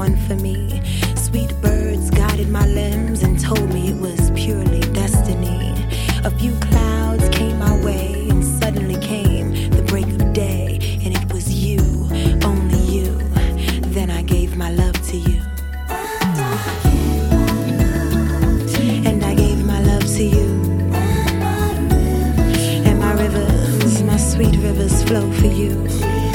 one for me. Sweet birds guided my limbs and told me it was purely destiny. A few clouds came my way and suddenly came the break of day. And it was you, only you. Then I gave my love to you. And I gave my love to you. And my rivers, my sweet rivers flow for you.